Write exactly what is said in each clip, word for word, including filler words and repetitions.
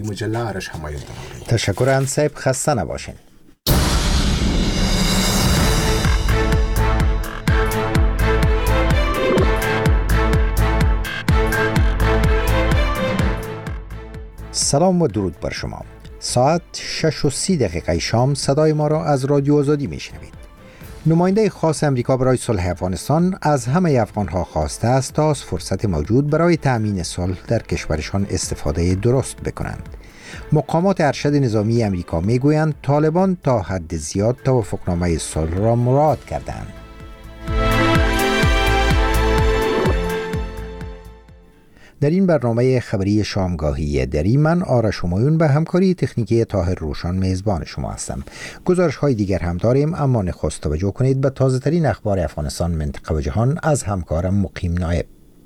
مجله ارش حمایت دارم. تشکر انصیب، خسته نباشین. سلام و درود بر شما. ساعت شش و سی دقیقه شام صدای ما را از رادیو آزادی میشنوید. نماینده خاص امریکا برای صلح افغانستان از همه افغانها خواسته است تا از فرصت موجود برای تأمین صلح در کشورشان استفاده درست بکنند. مقامات ارشد نظامی امریکا میگویند طالبان تا حد زیاد توافقنامه صلح را مراعات کردند. در این برنامه خبری شامگاهی دری من آرش همایون به همکاری تکنیکی طاهر روشان میزبان شما هستم. گزارش های دیگر هم داریم، اما نخست توجه کنید به تازه ترین اخبار افغانستان، منطقه و جهان از همکارم مقیم نایب.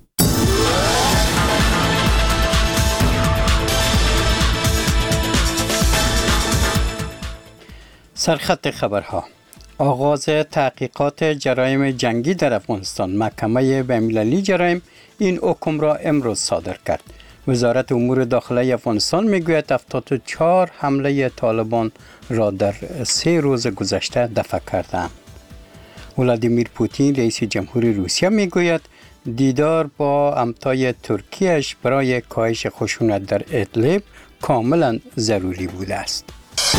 سرخط خبرها: آغاز تحقیقات جرایم جنگی در افغانستان. محکمه بین‌المللی جرایم این حکم را امروز صادر کرد. وزارت امور داخلی افغانستان میگوید هفتاد و چهار حمله طالبان را در سه روز گذشته دفع کردند. ولادیمیر پوتین رئیس جمهوری روسیه میگوید دیدار با همتای ترکیه‌اش برای کاهش خشونت در ادلب کاملا ضروری بوده است.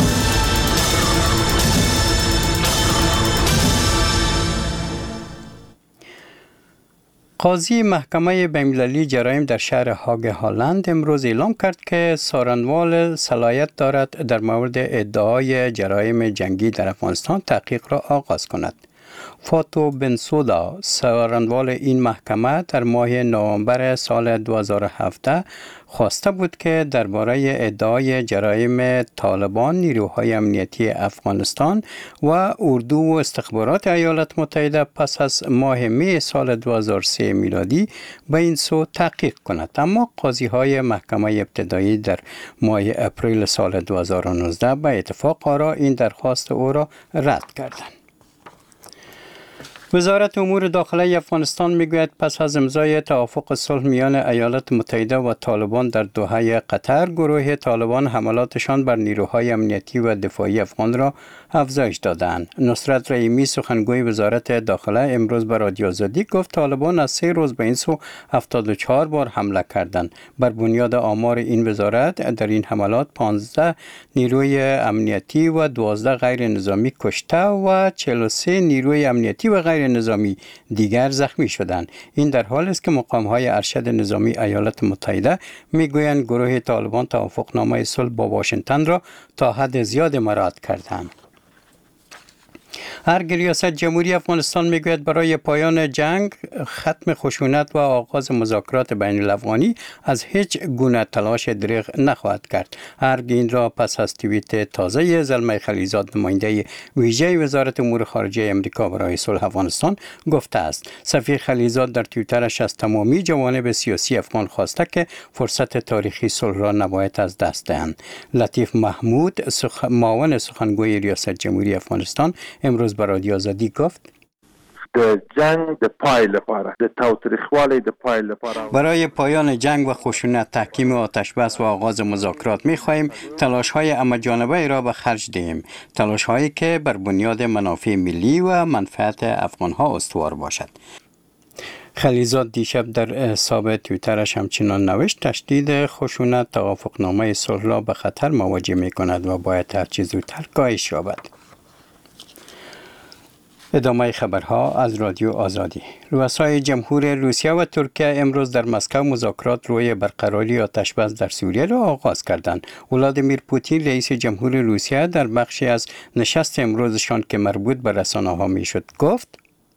قاضی محکمه بین‌المللی جرایم در شهر هاگ هالند امروز اعلام کرد که سارنوال صلاحیت دارد در مورد ادعای جرایم جنگی در افغانستان تحقیق را آغاز کند. فاتو بنسودا، سارنوال این محکمه، در ماه نوامبر سال دو هزار و هفده خواسته بود که درباره ادعای جرایم طالبان، نیروهای امنیتی افغانستان و اردو و استخبارات ایالات متحده پس از ماه می سال دو هزار و سه میلادی به این سو تحقیق کند، اما قاضی های محکمه ابتدایی در ماه اپریل سال دو هزار و نوزده به اتفاق آرا این درخواست او را رد کردند. وزارت امور داخلی افغانستان میگوید پس از امضای توافق صلح میان ایالات متحده و طالبان در دوحه قطر، گروه طالبان حملاتشان بر نیروهای امنیتی و دفاعی افغان را افزایش دادند. نصرت رحیمی، سخنگوی وزارت داخله، امروز به رادیو آزادی گفت طالبان از سه روز به این سو هفتاد و چهار بار حمله کردند. بر بنیاد آمار این وزارت در این حملات پانزده نیروی امنیتی و دوازده غیر نظامی کشته و چهل و سه نیروی امنیتی و غیر نظامی دیگر زخمی شدند. این در حالی است که مقام‌های ارشد نظامی ایالات متحده میگویند گروه طالبان توافقنامه صلح با واشنگتن را تا حد زیاد مراعات کردند. ارگ ریاست جمهوری افغانستان میگوید برای پایان جنگ، ختم خشونت و آغاز مذاکرات بین الافغانی از هیچ گونه تلاش دریغ نخواهد کرد. ارگ این را پس از توییت تازه زلمه خلیزاد، نماینده ویژه وزارت امور خارجه امریکا برای صلح افغانستان، گفته است. سفیر خلیزاد در توییترش از تمامی جوانب سیاسی افغان خواسته که فرصت تاریخی صلح را نباید از دست دهند. لطیف محمود، سخ... معاون سخنگوی ریاست جمهوری افغانستان، امروز به رادیو آزادی گفت د جنگ د پای لپاره د تاوتریخوالي د پای لپاره برای پایان جنگ و خشونت، تحکیم آتش بس و آغاز مذاکرات می‌خواهیم تلاش‌های همه‌جانبه را به خرج دهیم، تلاش‌هایی که بر بنیاد منافع ملی و منفعت افغان‌ها استوار باشد. خلیزاد دیشب در حساب توییترش همچنان نوشت تشدید خشونت توافقنامه صلح را به خطر مواجه می‌کند و باید هر چه زودتر کاهش یابد. ادامه خبرها از رادیو آزادی. رؤسای جمهور روسیه و ترکیه امروز در مسکو مذاکرات روی برقراری آتش‌بس در سوریه را آغاز کردند. ولادیمیر پوتین رئیس جمهور روسیه در بخشی از نشست امروزشان که مربوط به رسانه‌ها میشد گفت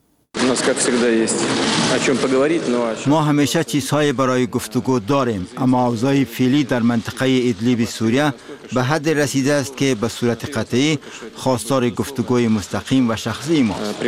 ما همیشه چیزهای برای گفتگو داریم، اما اوضاع فعلی در منطقه ادلیب سوریه به حد رسیده است که به صورت قطعی خواستار گفتگوی مستقیم و شخصی ماست.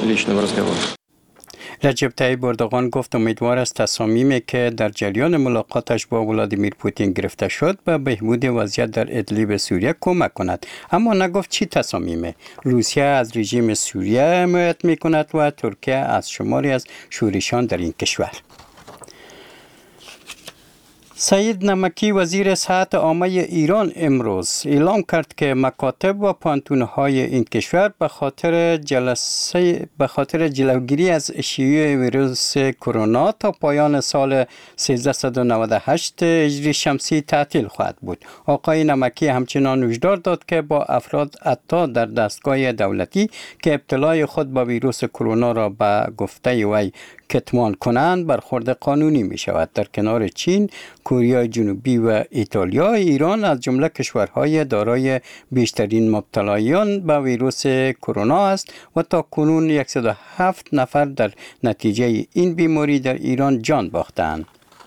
رجب طیب اردوغان گفت امیدوار است تصامیمی که در جریان ملاقاتش با ولادیمیر پوتین گرفته شد به بهبود وضعیت در ادلیب سوریه کمک کند، اما نگفت چی تصامیمه. روسیه از رژیم سوریه حمایت می‌کند و ترکیه از شماری از شورشیان در این کشور. سعید نمکی وزیر صحت عامه ایران امروز اعلام کرد که مکاتب و پانتون‌های این کشور به خاطر جلسه به خاطر جلوگیری از شیوع ویروس کرونا تا پایان سال سیزده و نود و هشت هجری شمسی تعطیل خواهد بود. آقای نمکی همچنان هشدار داد که با افراد حتی در دستگاه دولتی که ابتلای خود با ویروس کرونا را به گفته وی کتمان کنند برخورد قانونی می شود. در کنار چین، کره جنوبی و ایتالیا، ایران از جمله کشورهای دارای بیشترین مبتلایان به ویروس کرونا است و تا کنون صد و هفت نفر در نتیجه این بیماری در ایران جان باختند.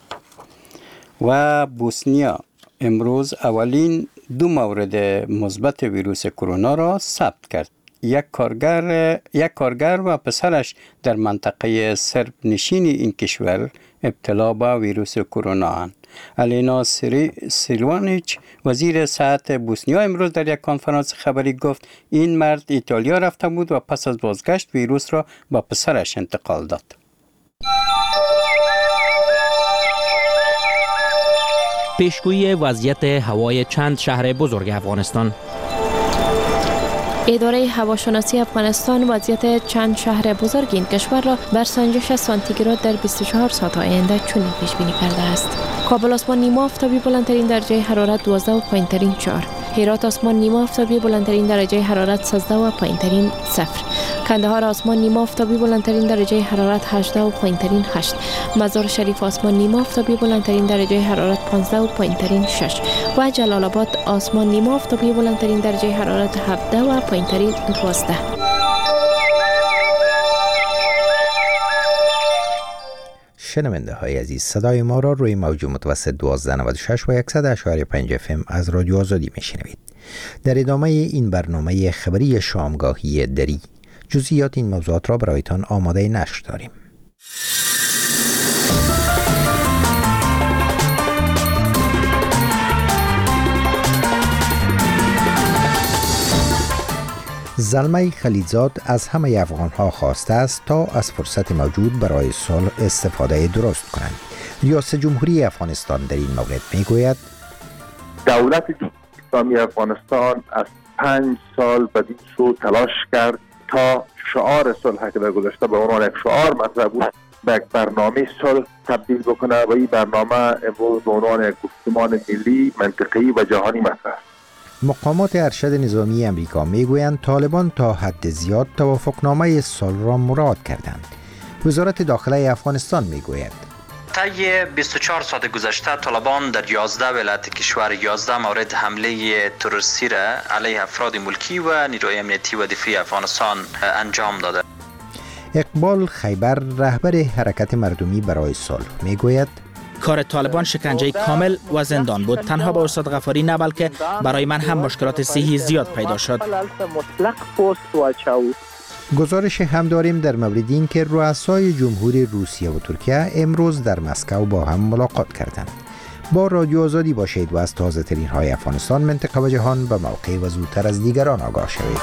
و بوسنیا امروز اولین دو مورد مثبت ویروس کرونا را ثبت کرد. یک کارگر یک کارگر و پسرش در منطقه سرب نشین این کشور ابتلا به ویروس کرونا اند. الینا سری سیلوانیچ وزیر صحت بوسنیا امروز در یک کنفرانس خبری گفت این مرد ایتالیا رفته بود و پس از بازگشت ویروس را به پسرش انتقال داد. پیشگویی وضعیت هوای چند شهر بزرگ افغانستان. اداره هواشناسی افغانستان وضعیت چند شهر بزرگ این کشور را بر سنجش سانتیگراد در بیست و چهار ساعت آینده چنین پیش بینی کرده است. کابل آسمان نیما آفتابی بلندترین درجه حرارت دوازده و پایینترین چهار. هرات آسمان نیما آفتابی بلندترین درجه حرارت سیزده و پایینترین صفر. کندهار آسمان نیما آفتابی بلندترین درجه حرارت هجده و پایینترین هشت. مزار شریف آسمان نیما آفتابی بلندترین درجه حرارت پانزده و پایینترین شش. و جلال آباد آسمان نیما آفتابی بلندترین درجه حرارت هفده و پایینترین دوازده. شنونده های عزیز، صدای ما را روی موج متوسط دوازده نود و شش و صد و اشاری پنج اف ام از رادیو آزادی میشنوید. در ادامه این برنامه خبری شامگاهی دری جزئیات این موضوعات را برایتان آماده نشر داریم. زلمه خلیلزاد از همه افغان‌ها خواسته است تا از فرصت موجود برای صلح استفاده درست کنند. ریاست جمهوری افغانستان در این مورد میگوید دولت اسلامی افغانستان از پنج سال بدین سو تلاش کرد تا شعار صلح که در گذشته به عنوان یک شعار مطرح بود به یک برنامه صلح تبدیل بکنه و این برنامه امروز به عنوان یک گفتمان ملی، منطقه‌ای و جهانی مطرح است. مقامات ارشد نظامی امریکا میگویند طالبان تا حد زیاد توافقنامه صلح را مراعات کردند. وزارت داخله افغانستان میگوید طی بیست و چهار ساعت گذشته طالبان در یازده ولایت کشور یازده مورد حمله تروریستی را علیه افراد ملکی و نیروی امنیتی و دفاعی افغانستان انجام داده. اقبال خیبر رهبر حرکت مردمی برای صلح میگوید کار طالبان شکنجه کامل و زندان بود. تنها با استاد غفاری نه بلکه برای من هم مشکلات صحی زیاد پیدا شد. گزارش هم داریم در مورد این که رؤسای جمهوری روسیه و ترکیه امروز در مسکو با هم ملاقات کردند. با رادیو آزادی باشید و از تازه ترین های افغانستان، منطقه و جهان به موقع و زودتر از دیگران آگاه شوید.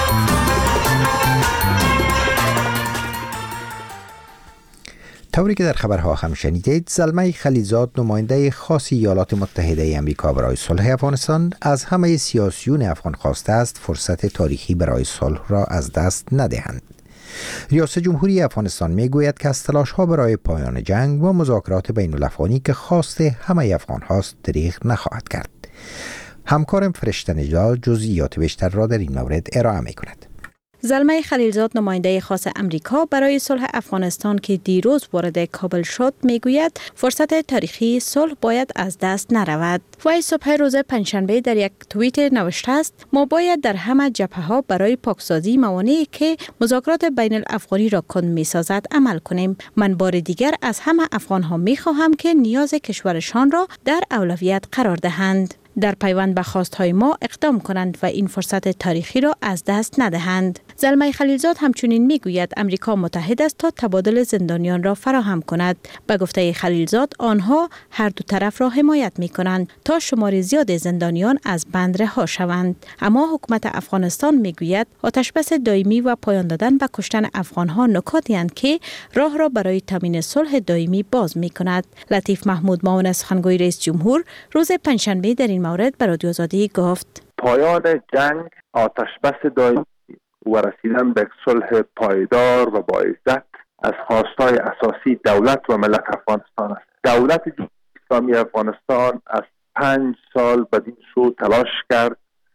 طوری که در خبرها هم شنیدید، زلمه خلیلزاد نماینده خاص ایالات متحده آمریکا برای صلح افغانستان از همه سیاسیون افغان خواسته است فرصت تاریخی برای صلح را از دست ندهند. ریاست جمهوری افغانستان میگوید که از تلاش‌ها برای پایان جنگ و مذاکرات بین الافغانی که خواست همه افغان هاست دریغ نخواهد کرد. همکارم فرشته نژاد جزئیات بیشتر را در این مورد ارائه می‌کند. زلمه خلیلزاد نماینده خاص امریکا برای صلح افغانستان که دیروز وارد کابل شد میگوید فرصت تاریخی صلح باید از دست نرود. وی صبح روز پنجشنبه در یک توییت نوشته است ما باید در همه جبهه‌ها برای پاکسازی موانعی که مذاکرات بین الافغانی را کند میسازد عمل کنیم. من بار دیگر از همه افغان‌ها میخواهم که نیاز کشورشان را در اولویت قرار دهند. در پیوند به خواست‌های ما اقدام کنند و این فرصت تاریخی را از دست ندهند. زلمه خلیلزاد همچنین میگوید امریکا متحد است تا تبادل زندانیان را فراهم کند. به گفته خلیلزاد آنها هر دو طرف را حمایت می کنند تا شمار زیاد زندانیان از بند رها شوند. اما حکومت افغانستان میگوید آتشبس دائمی و پایان دادن به کشتن افغانها نکاتی اند که راه را برای تامین صلح دائمی باز می کند. لطیف محمود معاون سخنگوی رئیس جمهور روز پنجشنبه در این مورد به رادیو آزادی گفت پایان جنگ، آتشبس دائمی و رسیدن به صلح پایدار و با عزت از خواستهای اساسی دولت و ملت افغانستان است. دولت جمهوری اسلامی افغانستان از پنج سال بدین سو تلاش کرد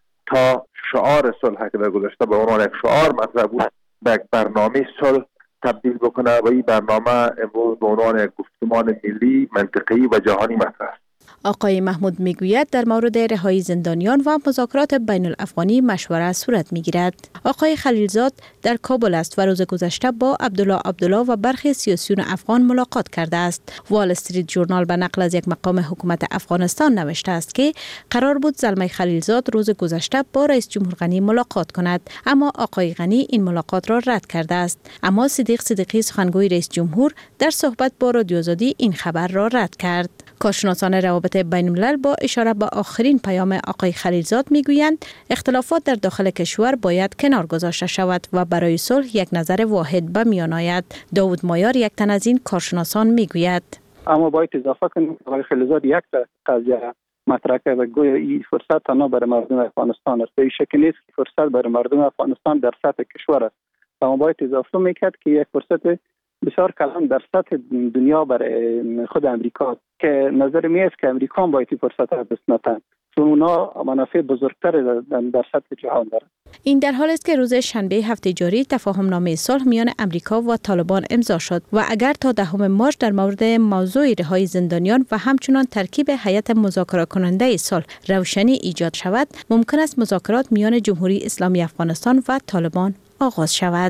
تا شعار صلح که در گذشته به عنوان یک شعار مطرح بود به یک برنامه صلح تبدیل بکنه و این برنامه امروز به عنوان یک گفتمان ملی، منطقه‌ای و جهانی مطرح است. آقای محمود میگوید در مورد رهایی زندانیان و مذاکرات بین الافغانی مشوره صورت میگیرد. آقای خلیلزاد در کابل است و روز گذشته با عبدالله عبدالله و برخی سیاسیون افغان ملاقات کرده است. وال استریت ژورنال به نقل از یک مقام حکومت افغانستان نوشته است که قرار بود زلمه خلیلزاد روز گذشته با رئیس جمهور غنی ملاقات کند، اما آقای غنی این ملاقات را رد کرده است. اما صدیق صدیقی سخنگوی رئیس جمهور در صحبت با رادیو آزادی این خبر را رد کرد. کارشناسان روابط بین الملل با اشاره به آخرین پیام آقای خلیلزاد میگویند اختلافات در داخل کشور باید کنار گذاشته شود و برای صلح یک نظر واحد به میان آید. داود مایار یک تن از این کارشناسان میگوید اما باید اضافه کنیم آقای خلیلزاد یک قضیه مطرح کرده گویا این فرصت تنها برای مردم افغانستان است. این شکل نیست که فرصت برای مردم افغانستان در سطح کشور است. اما باید اضافه میکرد که یک فرصت بسیار کلان در سطح دنیا برای خود امریکا که نظر می است که امریکا باید این فرصت را دست ندهد چون اونا منافع بزرگتر در سطح جهان دارند. این در حال است که روز شنبه هفته جاری تفاهم نامه صلح میان امریکا و طالبان امضا شد و اگر تا دهم مارس در مورد موضوع رهایی زندانیان و همچنان ترکیب هیئت مذاکره کننده صلح روشنی ایجاد شود، ممکن است مذاکرات میان جمهوری اسلامی افغانستان و طالبان آغاز شود.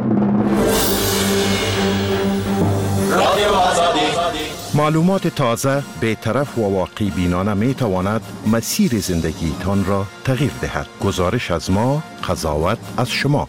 معلومات تازه، بی‌طرف و واقع بینانه می تواند مسیر زندگی تان را تغییر دهد. گزارش از ما، قضاوت از شما.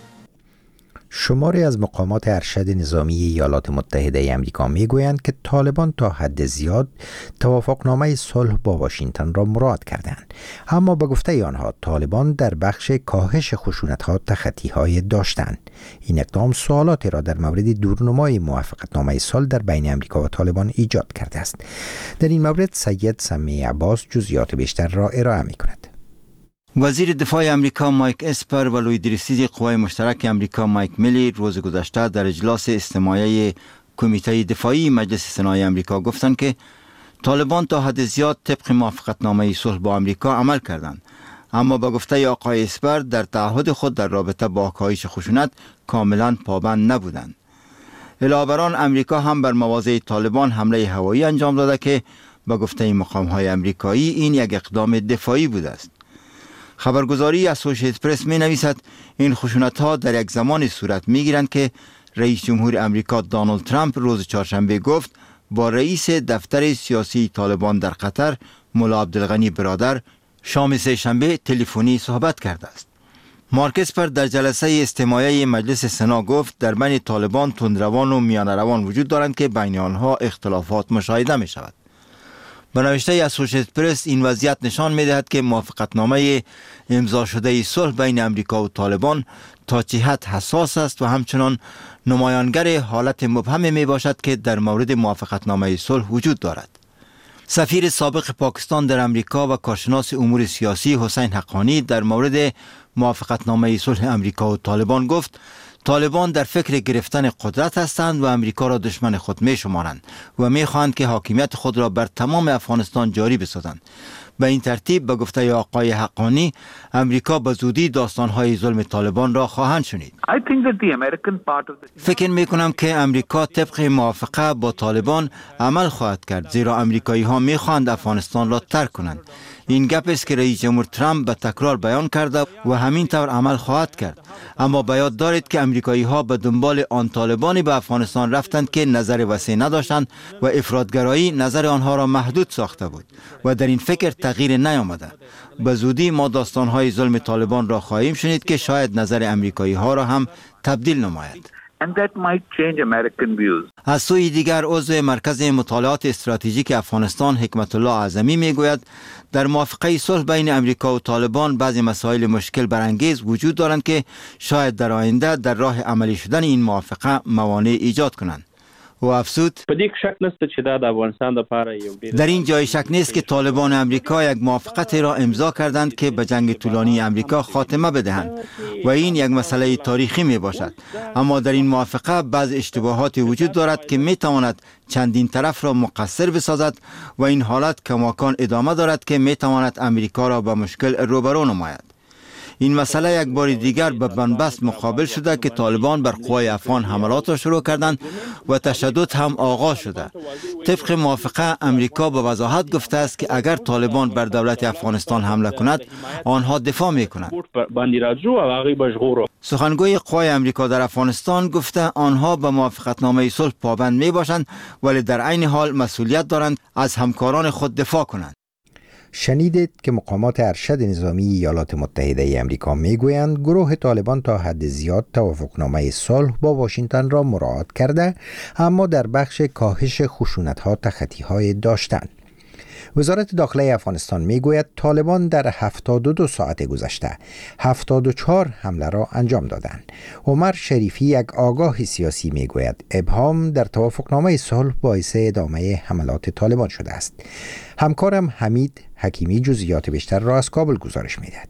شماری از مقامات ارشد نظامی ایالات متحده آمریکا میگویند که طالبان تا حد زیاد توافقنامه صلح با واشنگتن را مراد کردند، اما به گفته آنها طالبان در بخش کاهش خشونت‌ها تخطی‌های داشتند. این اقدام سوالاتی را در مورد دورنمای موافقتنامه صلح در بین آمریکا و طالبان ایجاد کرده است. در این مورد سید سمیع عباس جزئیات بیشتر را ارائه می‌کند. وزیر دفاع امریکا مایک اسپر و لوی درستیز قوای مشترک امریکا مایک میلی روز گذشته در اجلاس استماعی کمیته دفاعی مجلس سنای امریکا گفتند که طالبان تا حد زیاد طبق موافقتنامه صلح با امریکا عمل کردند، اما با گفته آقای اسپر در تعهد خود در رابطه با کاهش خشونت کاملا پابند نبودند. علاوه بر آن امریکا هم بر مواضع طالبان حمله هوایی انجام داده که با گفته مقام‌های امریکایی این یک اقدام دفاعی بوده است. خبرگزاری اسوشییتد پرس می نویسد این خشونت‌ها در یک زمان صورت می گیرند که رئیس جمهور امریکا دانالد ترامپ روز چهارشنبه گفت با رئیس دفتر سیاسی طالبان در قطر ملا عبدالغنی برادر شام سه‌شنبه تلفنی صحبت کرده است. مارک اسپر در جلسه استماعی مجلس سنا گفت در بین طالبان تندروان و میانه روان وجود دارند که بین آنها اختلافات مشاهده می شود. به نوشته اسوشییتد پرس این وضعیت نشان می دهد که موافقتنامه امضا شده صلح بین امریکا و طالبان تا چه حد حساس است و همچنان نمایانگر حالت مبهم می باشد که در مورد موافقتنامه صلح وجود دارد. سفیر سابق پاکستان در امریکا و کارشناس امور سیاسی حسین حقانی در مورد موافقتنامه صلح امریکا و طالبان گفت طالبان در فکر گرفتن قدرت هستند و امریکا را دشمن خود می شمارند و می خواهند که حاکمیت خود را بر تمام افغانستان جاری بسازند. به این ترتیب به گفته آقای حقانی امریکا به زودی داستانهای ظلم طالبان را خواهند شنید. فکر می کنم که امریکا طبق موافقه با طالبان عمل خواهد کرد، زیرا امریکایی ها می خواهند افغانستان را ترک کنند. این گپ است که رئیس جمهور ترامپ به تکرار بیان کرده و همین طور عمل خواهد کرد. اما به یاد دارید که امریکایی ها به دنبال آن طالبانی به افغانستان رفتند که نظر وسیع نداشتند و افراطگرایی نظر آنها را محدود ساخته بود و در این فکر تغییر نیامده. به زودی ما داستان‌های ظلم طالبان را خواهیم شنید که شاید نظر امریکایی ها را هم تبدیل نماید. And that might change American views. از سوی دیگر عضو مرکز مطالعات استراتژیک افغانستان حکمت الله اعظمی میگوید در موافقه صلح بین امریکا و طالبان بعضی مسائل مشکل برانگیز وجود دارند که شاید در آینده در راه عملی شدن این موافقه موانع ایجاد کنند. و افزود در این جای شک نیست که طالبان امریکا یک موافقت را امضا کردند که به جنگ طولانی امریکا خاتمه بدهند و این یک مسئله تاریخی می باشد. اما در این موافقه بعض اشتباهات وجود دارد که می تواند چندین طرف را مقصر بسازد و این حالت کماکان ادامه دارد که می تواند امریکا را به مشکل روبرو نماید. این مسئله یک بار دیگر به بنبست مقابل شده که طالبان بر قوای افغان حملات را شروع کردند و تشدد هم آغاز شده. طبق موافقه امریکا به وضاحت گفته است که اگر طالبان بر دولت افغانستان حمله کند آنها دفاع می کنند. سخنگوی قوای امریکا در افغانستان گفته آنها به موافقتنامه صلح پابند می باشند ولی در عین حال مسئولیت دارند از همکاران خود دفاع کنند. شنیدید که مقامات ارشد نظامی ایالات متحده ای آمریکا میگویند گروه طالبان تا حد زیاد توافقنامه صلح با واشنگتن را مراعات کرده اما در بخش کاهش خشونت‌ها تخطی‌های داشتند. وزارت داخلی افغانستان میگوید طالبان در هفتاد و دو ساعت گذشته هفتاد و چهار حمله را انجام دادند. عمر شریفی یک آگاه سیاسی میگوید ابهام در توافقنامه صلح باعث ادامه حملات طالبان شده است. همکارم حمید حکیمی جزئیات بیشتر را از کابل گزارش میدهد.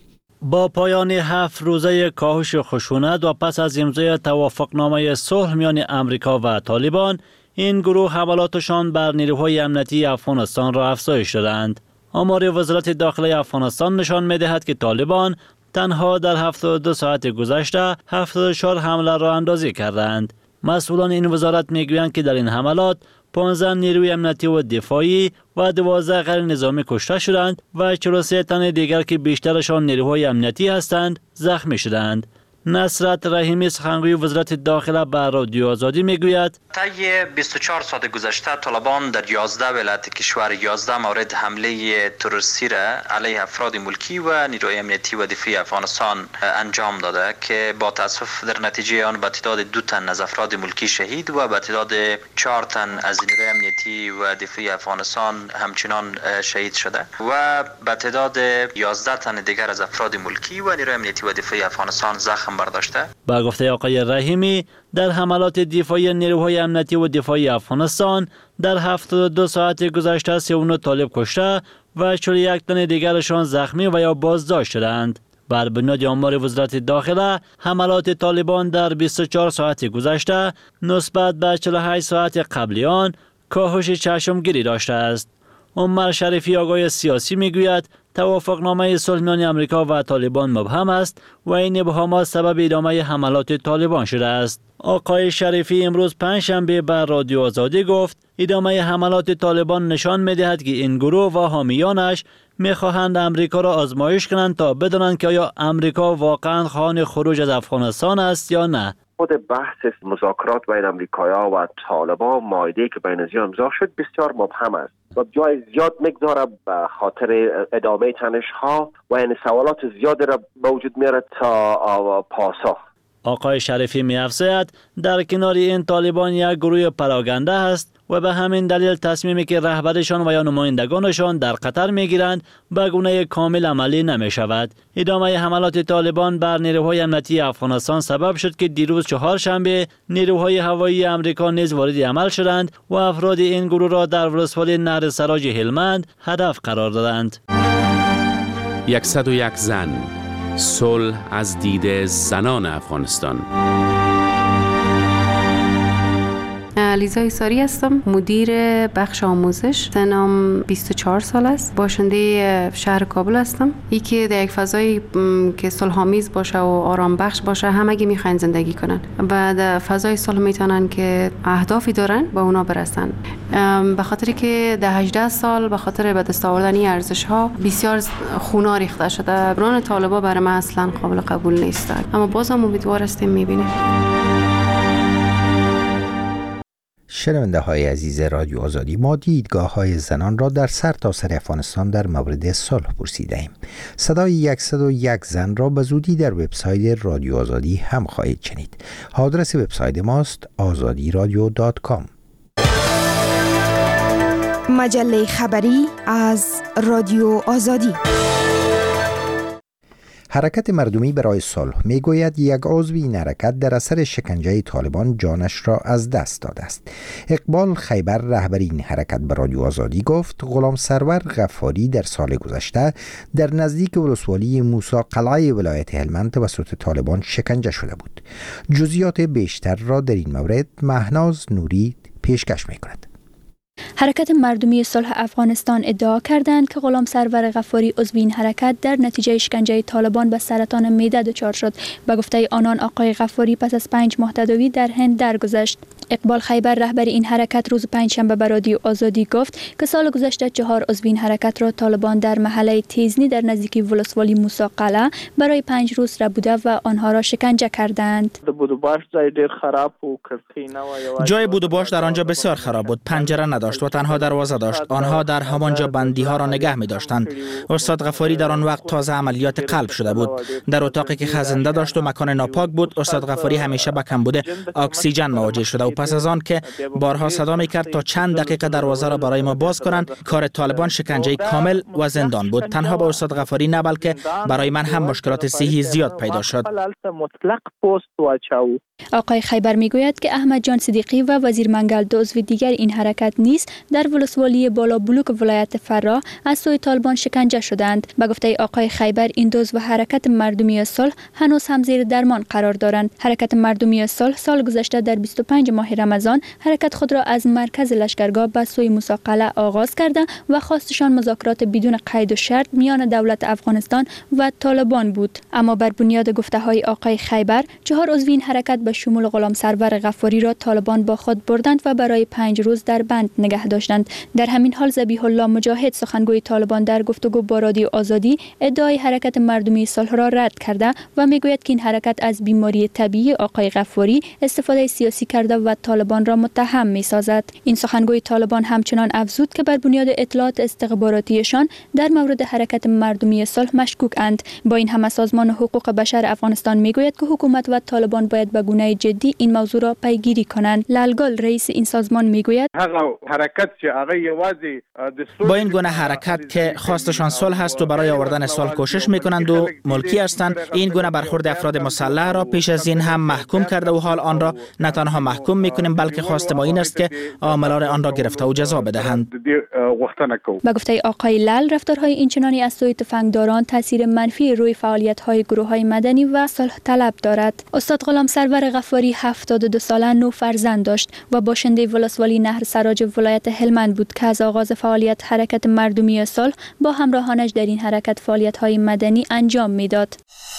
با پایان هفت روزه کاهش خشونت و پس از امضای توافقنامه صلح میان امریکا و طالبان، این گروه حملاتشان بر نیروهای امنیتی افغانستان را افزایش دادند. آمار وزارت داخلی افغانستان نشان می‌دهد که طالبان تنها در هفتاد و دو ساعت گذشته هفتاد و چهار حمله را اندازی کردند. مسئولان این وزارت میگویند که در این حملات پانزده نیروی امنیتی و دفاعی و دوازده غیر نظامی کشته شدند و چهل و سه تن دیگر که بیشترشان نیروهای امنیتی هستند زخمی شدند. نصرت رحیمی سخنگوی وزارت داخله به رادیو آزادی میگوید طی بیست و چهار ساعت گذشته طالبان در یازده ولایت کشور یازده مورد حمله تروریستی را علیه افراد ملکی و نیروی امنیتی و دفاعی افغانستان انجام داده که با تاسف در نتیجه آن به تعداد دو تن از افراد ملکی شهید و به تعداد چهار تن از نیروی امنیتی و دفاعی افغانستان همچنان شهید شده و به تعداد یازده تن دیگر از افراد ملکی و نیروی امنیتی و دفاعی افغانستان زخم برداشته. با گفته آقای رحیمی در حملات دفاعی نیروهای امنیتی و دفاعی افغانستان در هفتاد و دو ساعت گذشته سی و نه طالب کشته و چهل و یک تن دیگرشان زخمی و یا بازداشت شدند. بر بنیاد آمار وزارت داخله حملات طالبان در بیست و چهار ساعت گذشته نسبت به چهل و هشت ساعت قبلی آن کاهش چشمگیری داشته است. عمر شریفی آگاه سیاسی میگوید توافقنامه صلح میان امریکا و طالبان مبهم است و این ابهامات سبب ادامه حملات طالبان شده است. آقای شریفی امروز پنجشنبه بر رادیو آزادی گفت ادامه حملات طالبان نشان می‌دهد که این گروه و حامیانش می‌خواهند امریکا را آزمایش کنند تا بدانند که آیا امریکا واقعا خواهان خروج از افغانستان است یا نه. خود بحث مذاکرات بین امریکایا و طالبان مایده که بین از امضا شد بسیار مبهم است و جای زیاد مقدار به خاطر ادامه تنش ها و این سوالات زیاد را موجود میاره تا پاسخ. آقای شریفی می افزاید در کنار این طالبان یک گروه پراگنده است و به همین دلیل تصمیمی که رهبرشان و یا نمایندگانشان در قطر می گیرند به گونه کامل عملی نمی شود. ادامه حملات طالبان بر نیروهای امنیتی افغانستان سبب شد که دیروز چهارشنبه نیروهای هوایی امریکا نیز وارد عمل شدند و افراد این گروه را در ولسوالی نهر سراج هلمند هدف قرار دادند. صد و یک زن، صلح از دید زنان افغانستان. لیزا ایساری هستم، مدیر بخش آموزش. سنم بیست و چهار سال است. باشنده شهر کابل هستم. یکی در یک فضایی که صلح‌آمیز باشه و آرام بخش باشه همگی میخواین زندگی کنن. بعد فضای صلح میتونن که اهدافی دارن با اونا برسن. به خاطری که در هجده سال به خاطر به دست آوردن این ارزش ها بسیار خون‌ها ریخته شده. بران طالبان برای من اصلا قابل قبول نیست. اما بازم امیدوار هستیم میبینیم. شنونده های عزیز رادیو آزادی، ما دیدگاه های زنان را در سرتاسر افغانستان در مورد صلح پرسیده ایم. صدای صد و یک زن را به زودی در وبسایت رادیو آزادی هم خواهید شنید. آدرس وبسایت ماست آزادی رادیو دات کام. مجله خبری از رادیو آزادی. حرکت مردمی برای صلح میگوید یک عضو این حرکت در اثر شکنجه طالبان جانش را از دست داده است. اقبال خیبر رهبر این حرکت به رادیو آزادی گفت غلام سرور غفاری در سال گذشته در نزدیک ولسوالی موسی قلعه ولایت هلمند توسط طالبان شکنجه شده بود. جزئیات بیشتر را در این مورد مهناز نوری پیشکش می‌کند. حرکت مردمی صلح افغانستان ادعا کردند که غلام سرور غفاری عضو این حرکت در نتیجه شکنجه طالبان به سرطان معده دچار شد. به گفته آنان آقای غفاری پس از پنج ماه تداوی در هند درگذشت. اقبال خیبر رهبر این حرکت روز پنجشنبه به رادیو آزادی گفت که سال گذشته چهار عضو این حرکت را طالبان در محله تیزنی در نزدیکی ولسوالی موسی قلعه برای پنج روز ربوده و آنها را شکنجه کردند. جای بود و باش در آنجا بسیار خراب بود، پنجره نداشت و تنها دروازه داشت. آنها در همانجا بندی ها را نگه می داشتند. استاد غفاری در آن وقت تازه عملیات قلب شده بود. در اتاقی که خزنده داشت و مکان ناپاک بود، استاد غفاری همیشه به کمبود اکسیژن مواجه شده و پس از آن که بارها صدا می کرد تا چند دقیقه دروازه را برای ما باز کنند، کار طالبان شکنجه کامل و زندان بود. تنها با استاد غفاری نه بلکه برای من هم مشکلات صحی زیاد پیدا شد. آقای خیبر میگوید که احمد جان صدیقی و وزیر منگل دو عضو دیگر این حرکت نیز در ولسوالی بالا بلوک ولایت فرا از سوی طالبان شکنجه شدند. به گفته آقای خیبر این دو عضو حرکت مردمی صلح هنوز هم زیر درمان قرار دارند. حرکت مردمی صلح سال گذشته در بیست و پنج ماه رمضان حرکت خود را از مرکز لشکرگاه به سوی موسی قلعه آغاز کرده و خواستشان مذاکرات بدون قید و شرط میان دولت افغانستان و طالبان بود. اما بر بنیاد گفته‌های آقای خیبر چهار عضو این حرکت به شمول غلام سرور غفاری را طالبان با خود بردند و برای پنج روز در بند نگه داشتند. در همین حال ذبیح الله مجاهد سخنگوی طالبان در گفتگو با رادیو آزادی ادعای حرکت مردمی صلح را رد کرده و میگوید که این حرکت از بیماری طبیعی آقای غفاری استفاده سیاسی کرده و طالبان را متهم می‌سازد. این سخنگوی طالبان همچنان افزود که بر بنیاد اطلاعات استخباراتیشان در مورد حرکت مردمی صلح مشکوک اند. با این همه سازمان حقوق بشر افغانستان میگوید که حکومت و طالبان باید به گونه جدی این موضوع را پیگیری کنند. لالگل رئیس این سازمان میگوید با این گونه حرکت که خواستشان صلح است و برای آوردن صلح کوشش میکنند و ملکی هستند، این گونه برخورد افراد مسلح را پیش از این هم محکوم کرده و حال آن را نه تنها محکوم میکنیم بلکه خواست ما این است که عاملان آن را گرفته و جزا بدهند. با گفته آقای لال رفتارهای اینچنانی از سوی تفنگداران تاثیر منفی روی فعالیت‌های گروه‌های مدنی و صلح طلب دارد. استاد غلام سرور غفاری هفتاد و دو ساله نو فرزند داشت و باشنده ولسوالی نهر سراج ولایت هلمند بود که از آغاز فعالیت حرکت مردمی صلح با همراهانش در این حرکت فعالیت‌های مدنی انجام میداد.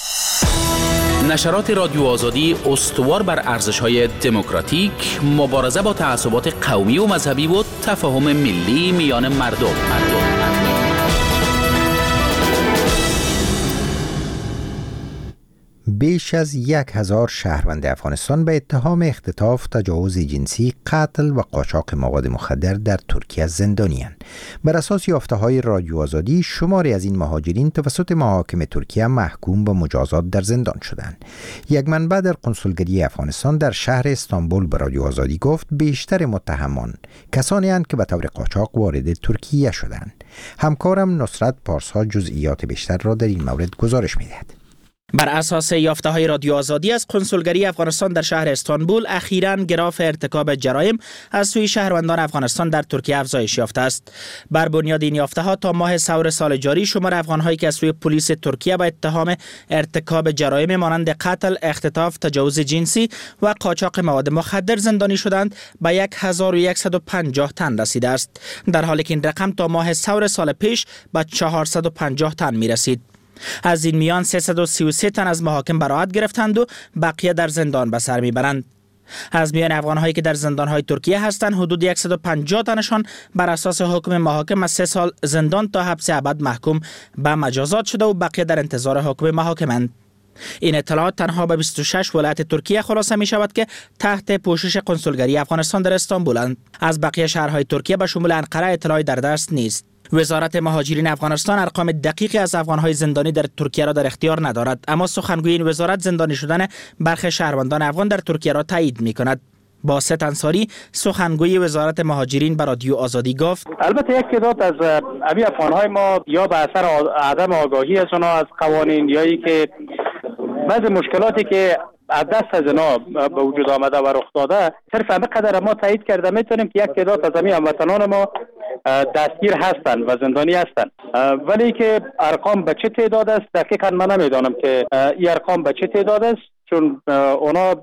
نشرات رادیو آزادی استوار بر ارزش‌های دموکراتیک، مبارزه با تعصبات قومی و مذهبی و تفاهم ملی میان مردم. مردم. بیش از یک هزار شهروند افغانستان به اتهام اختطاف، تجاوز جنسی، قتل و قاچاق مواد مخدر در ترکیه زندانی‌اند. بر اساس یافته‌های رادیو آزادی، شماری از این مهاجرین توسط محاکم ترکیه محکوم به مجازات در زندان شدند. یک منبع در کنسولگری افغانستان در شهر استانبول به رادیو آزادی گفت بیشتر متهمان کسانی اند که به طور قاچاق وارد ترکیه شدند. همکارم نصرت پارسا جزئیات بیشتر را در این مورد گزارش می‌دهد. بر اساس یافته‌های رادیو آزادی از کنسولگری افغانستان در شهر استانبول، اخیراً گراف ارتکاب جرایم از سوی شهروندان افغانستان در ترکیه افزایش یافته است. بر بنیاد این یافته‌ها تا ماه سور سال جاری شمار افغان‌هایی که از سوی پلیس ترکیه با اتهام ارتکاب جرایم مانند قتل، اختطاف، تجاوز جنسی و قاچاق مواد مخدر زندانی شدند به یک هزار و صد و پنجاه تن رسیده است، در حالی که این رقم تا ماه سور سال پیش به چهارصد و پنجاه تن می رسید. از این میان سیصد و سی و سه تن از محاکم براءت گرفتند و بقیه در زندان به سر میبرند. از میان افغان‌هایی که در زندان‌های ترکیه هستند، حدود صد و پنجاه تنشان بر اساس حکم محاکم از سه سال زندان تا حبس ابد محکوم به مجازات شده و بقیه در انتظار حکم محاکمند. این اطلاعات تنها به بیست و شش ولایت ترکیه خلاصه می شود که تحت پوشش کنسولگری افغانستان در استانبولند. از بقیه شهرهای ترکیه به شمول انقره اطلاعی در دست نیست. وزارت مهاجرین افغانستان ارقام دقیقی از افغانهای زندانی در ترکیه را در اختیار ندارد، اما سخنگوی این وزارت زندانی شدن برخی شهروندان افغان در ترکیه را تایید می کند. باسط انصاری سخنگوی وزارت مهاجرین به رادیو آزادی گفت: البته یک تعداد از ابی افغانهای ما یا به اثر عدم آگاهی از آنها از قوانین یا ای که بعض مشکلاتی که از دست از اینا به وجود آمده و رخ داده، صرف همه قدر ما تایید کرده میتونیم که یک تعداد از همین هموطنان ما دستگیر هستند و زندانی هستند، ولی که ارقام به چه تعداد است دقیقاً من نمیدانم که این ارقام به چه تعداد است، چون اونا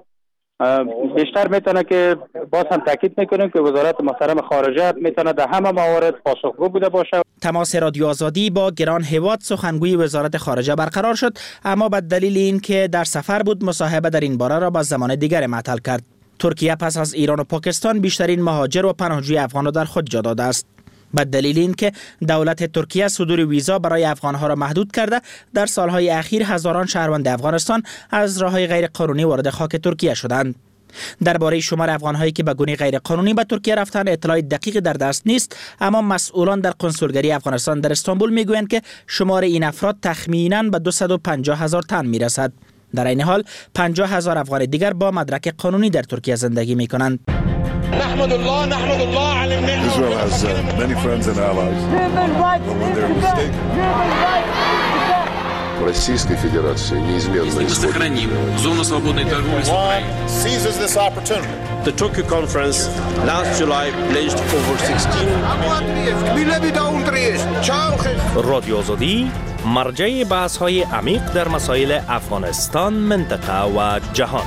بیشتر میتونه که باز هم تاکید میکنیم که وزارت محترم خارجه میتونه در همه موارد پاسخگو بوده باشه. تماس رادیو آزادی با گران هیواد سخنگوی وزارت خارجه برقرار شد، اما به دلیل اینکه در سفر بود مصاحبه در این باره را با زمان دیگر معطل کرد. ترکیه پس از ایران و پاکستان بیشترین مهاجر و پناهجوی افغان را در خود جا داده است. به دلیل اینکه دولت ترکیه صدور ویزا برای افغانها را محدود کرده، در سالهای اخیر هزاران شهروند افغانستان از راههای غیر قانونی وارد خاک ترکیه شدند. درباره شمار افغانهایی که به گونه غیر قانونی به ترکیه رفتند اطلاع دقیق در دست نیست، اما مسئولان در کنسولگری افغانستان در استانبول میگویند که شمار این افراد تخمینا به دویست و پنجاه هزار تن میرسد. در این حال پنجاه هزار افغان دیگر با مدرک قانونی در ترکیه زندگی میکنند. نحمد الله نحمد الله على النعمة. Israel has uh, many friends and allies. When they're mistaken. Российской Федерации неизменно мы сохраним зону свободной торговли с Украиной. Seizes this opportunity. The Tokyo conference last July pledged over sixteen. رادیو آزادی مرجع بحث‌های عمیق در مسائل افغانستان، منطقه و جهان.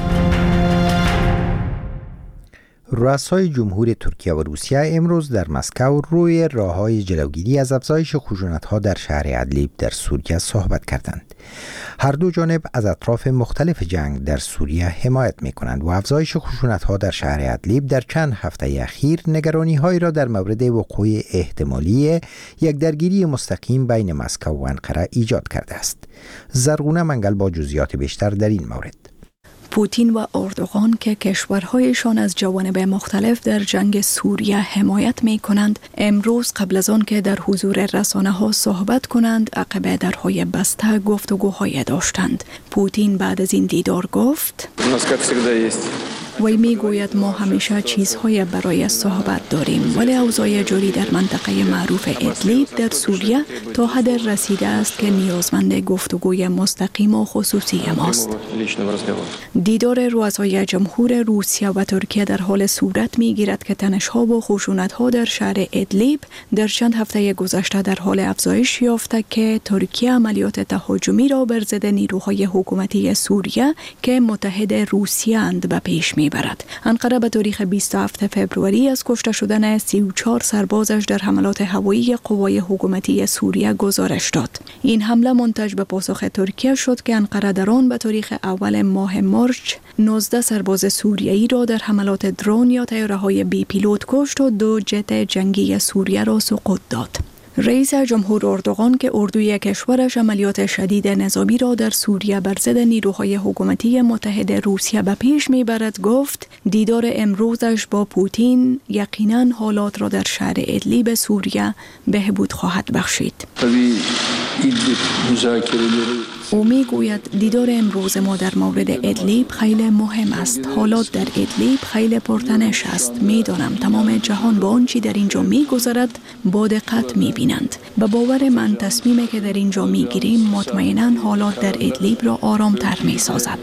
رؤسای جمهور ترکیه و روسیه امروز در مسکو روی راه‌های جلوگیری از افزایش خشونت‌ها در شهر ادلیب در سوریه صحبت کردند. هر دو جانب از اطراف مختلف جنگ در سوریه حمایت می‌کنند و افزایش خشونت‌ها در شهر ادلیب در چند هفته اخیر نگرانی‌هایی را در مورد وقوع احتمالی یک درگیری مستقیم بین مسکو و انقره ایجاد کرده است. زرغونه منگل با جزئیات بیشتر در این مورد. پوتین و اردوغان که کشورهایشان از جوانب مختلف در جنگ سوریه حمایت می کنند، امروز قبل از آن که در حضور رسانه ها صحبت کنند عقب درهای بسته گفتگوهای داشتند. پوتین بعد از این دیدار گفت: وی می گوید ما همیشه چیزهای برای صحبت داریم، ولی اوضاع جاری در منطقه معروف ادلیب در سوریه تا حد رسیده است که نیازمند گفتگوی مستقیم و خصوصی ماست. دیدار رؤسای جمهور روسیه و ترکیه در حال صورت می گیرد که تنش‌ها و خشونت‌ها در شهر ادلیب در چند هفته گذشته در حال افزایش یافته که ترکیه عملیات تهاجمی را بر ضد نیروهای حکومتی سوریه که متحد روسیه اند به پیش می برد. انقره به تاریخ بیست و هفتم فوریه از کشته شدن سی و چهار سربازش در حملات هوایی قوای حکومتی سوریه گزارش داد. این حمله منتج به پاسخ ترکیه شد که انقره در آن به تاریخ اول ماه مارچ نوزده سرباز سوریایی را در حملات درون یا طیاره‌های بی پیلوت کشت و دو جت جنگی سوریه را سقوط داد. رئیس جمهور اردوغان که اردوی کشورش عملیات شدید نظامی را در سوریه بر ضد نیروهای حکومتی متحد روسیه به پیش میبرد گفت دیدار امروزش با پوتین یقیناً حالات را در شهر ادلیب سوریه بهبود خواهد بخشید. او می گوید دیدار امروز ما در مورد ادلیب خیلی مهم است. حالات در ادلیب خیلی پرتنش است. می دانم تمام جهان با آنچه در اینجا می گذرد با دقت می بینند. به باور من تصمیمی که در اینجا می گیریم مطمئناً حالات در ادلیب را آرامتر می سازد.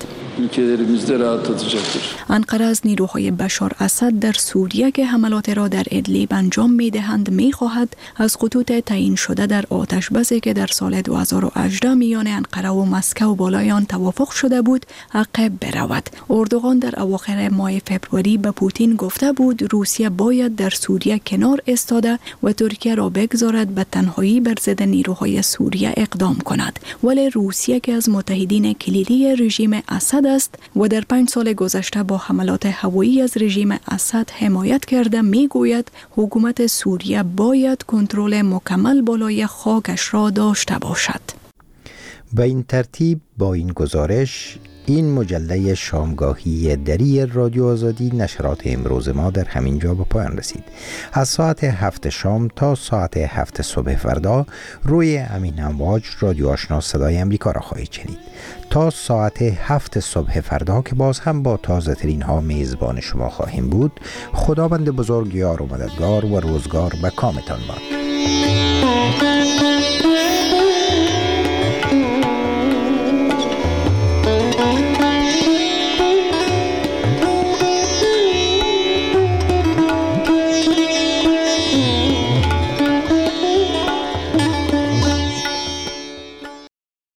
انقره از نیروهای بشار اسد در سوریه که حملات را در ادلیب انجام می دهند می خواهد از خطوط تعیین شده در آتش بسی که در سال دو هزار و هجده میان انقره و مسکو بالای آن توافق شده بود عقب برود. اردوغان در اواخر ماه فوریه به پوتین گفته بود روسیه باید در سوریه کنار استاده و ترکیه را بگذارد به تنهایی بر ضد نیروهای سوریه اقدام کند. ولی روسیه که از متحدین کلیدی رژیم اسد است و در پنج سال گذشته با حملات هوایی از رژیم اسد حمایت کرده میگوید حکومت سوریه باید کنترل مکمل بالای خاکش را داشته باشد. به این ترتیب با این گزارش این مجله شامگاهی دری رادیو آزادی نشرات امروز ما در همین جا به پایان رسید. از ساعت هفت شام تا ساعت هفت صبح فردا روی امین امواج رادیو آشنا صدای امریکا را خواهید شنید. تا ساعت هفت صبح فردا که باز هم با تازه ترین ها میزبان شما خواهیم بود. خداوند بزرگ یار و مددگار و روزگار به کامتان باد.